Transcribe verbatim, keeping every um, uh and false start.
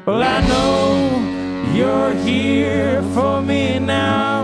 Well, I know you're here for me now.